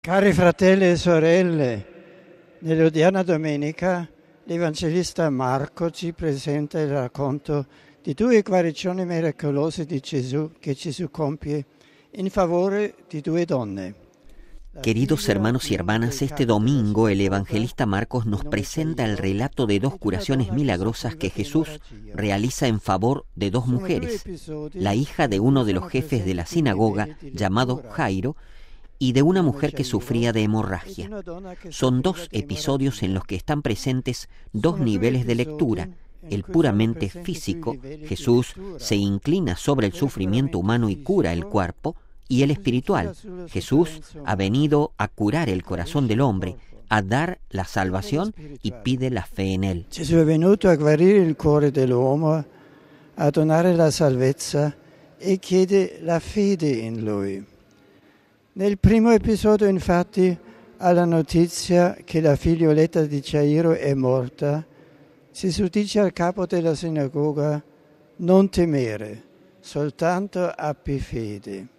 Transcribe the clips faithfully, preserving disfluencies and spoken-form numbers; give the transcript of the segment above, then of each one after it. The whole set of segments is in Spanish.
Cari fratelli e sorelle, nell'odierna domenica l'Evangelista Marco ci presenta il racconto di due guarigioni miracolose di Gesù che Gesù compie en favor de due donne. Queridos hermanos y hermanas, este domingo el evangelista Marcos nos presenta el relato de dos curaciones milagrosas que Jesús realiza en favor de dos mujeres, la hija de uno de los jefes de la sinagoga, llamado Jairo, y de una mujer que sufría de hemorragia. Son dos episodios en los que están presentes dos niveles de lectura. El puramente físico, Jesús se inclina sobre el sufrimiento humano y cura el cuerpo, y el espiritual, Jesús ha venido a curar el corazón del hombre, a dar la salvación y pide la fe en él. Gesù è venuto a guarire il cuore dell'uomo, a donare la salvezza e chiede la fede in lui. Nel primo episodio, infatti, alla notizia che la figlioletta di Jairo è morta, Gesù dice al capo della sinagoga: non temere, soltanto abbi fede.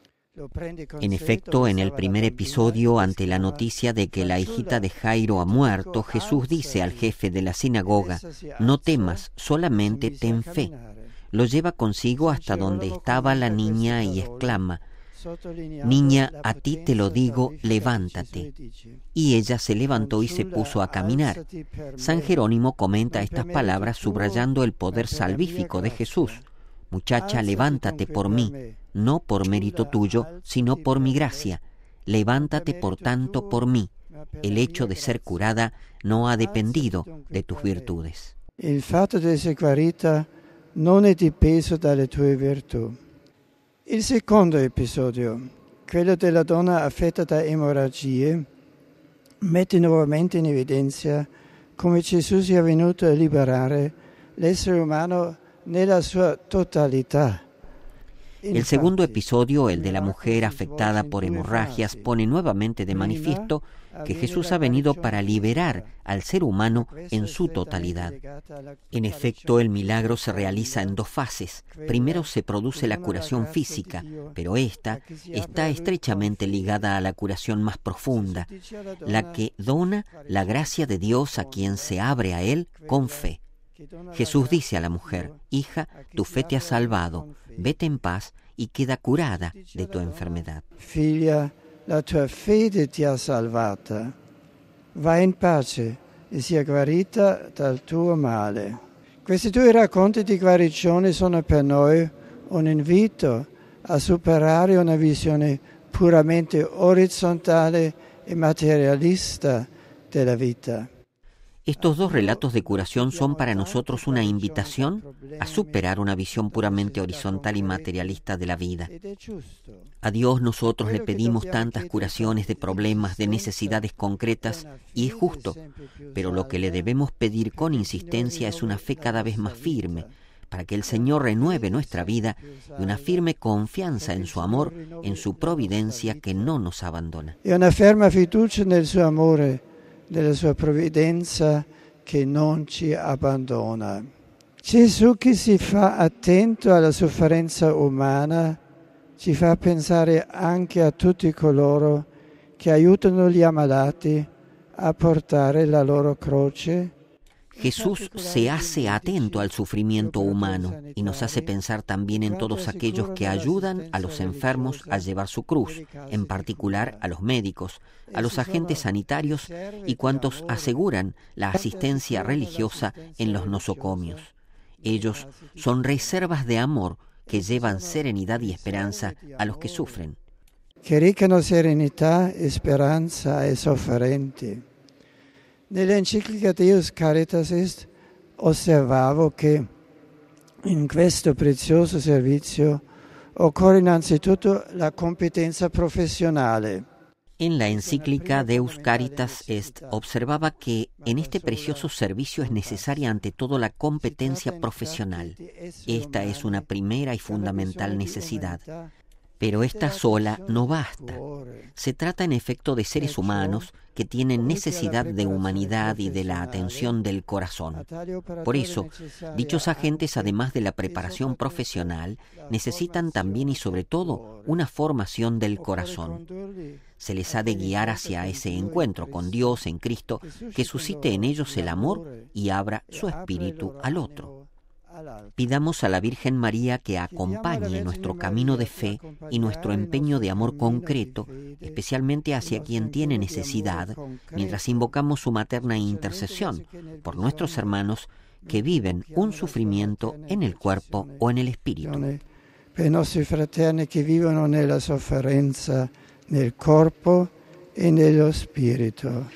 En efecto, en el primer episodio, ante la noticia de que la hijita de Jairo ha muerto, Jesús dice al jefe de la sinagoga: no temas, solamente ten fe. Lo lleva consigo hasta donde estaba la niña y exclama: niña, a ti te lo digo, levántate. Y ella se levantó y se puso a caminar. San Jerónimo comenta estas palabras subrayando el poder salvífico de Jesús. Muchacha, levántate por mí, no por mérito tuyo, sino por mi gracia. Levántate, por tanto, por mí. El hecho de ser curada no ha dependido de tus virtudes. Il fatto di essere guarita non è dipeso dalle tue virtù. Il secondo episodio, quello della donna affetta da emorragie, mette nuovamente in evidenza come Gesù sia venuto a liberare l'essere umano nella sua totalità. El segundo episodio, el de la mujer afectada por hemorragias, pone nuevamente de manifiesto que Jesús ha venido para liberar al ser humano en su totalidad. En efecto, el milagro se realiza en dos fases. Primero se produce la curación física, pero esta está estrechamente ligada a la curación más profunda, la que dona la gracia de Dios a quien se abre a Él con fe. Jesús dice a la mujer: hija, tu fe te ha salvado, vete en paz y queda curada de tu enfermedad. Figlia, la tua fede ti ha salvata, va in pace e sia guarita dal tuo male. Questi due racconti di guarigione sono per noi un invito a superare una visione puramente orizzontale e materialista della vita. Estos dos relatos de curación son para nosotros una invitación a superar una visión puramente horizontal y materialista de la vida. A Dios nosotros le pedimos tantas curaciones de problemas, de necesidades concretas, y es justo, pero lo que le debemos pedir con insistencia es una fe cada vez más firme, para que el Señor renueve nuestra vida y una firme confianza en su amor, en su providencia que no nos abandona. E una ferma fiducia nel suo amore, della sua provvidenza che non ci abbandona. Gesù, che si fa attento alla sofferenza umana, ci fa pensare anche a tutti coloro che aiutano gli ammalati a portare la loro croce. Jesús se hace atento al sufrimiento humano y nos hace pensar también en todos aquellos que ayudan a los enfermos a llevar su cruz, en particular a los médicos, a los agentes sanitarios y cuantos aseguran la asistencia religiosa en los nosocomios. Ellos son reservas de amor que llevan serenidad y esperanza a los que sufren. Che recano serenità e speranza ai sofferenti. Nell'enciclica Deus Caritas Est osservavo che in questo prezioso servizio occorre innanzitutto la competenza professionale. En la encíclica Deus Caritas Est observaba que en este precioso servicio es necesaria ante todo la competencia profesional. Esta es una primera y fundamental necesidad. Pero esta sola no basta. Se trata en efecto de seres humanos que tienen necesidad de humanidad y de la atención del corazón. Por eso, dichos agentes, además de la preparación profesional, necesitan también y sobre todo una formación del corazón. Se les ha de guiar hacia ese encuentro con Dios en Cristo que suscite en ellos el amor y abra su espíritu al otro. Pidamos a la Virgen María que acompañe nuestro camino de fe y nuestro empeño de amor concreto, especialmente hacia quien tiene necesidad, mientras invocamos su materna intercesión por nuestros hermanos que viven un sufrimiento en el cuerpo o en el espíritu. Per i nostri fratelli che vivono nella sofferenza nel corpo e nello spirito.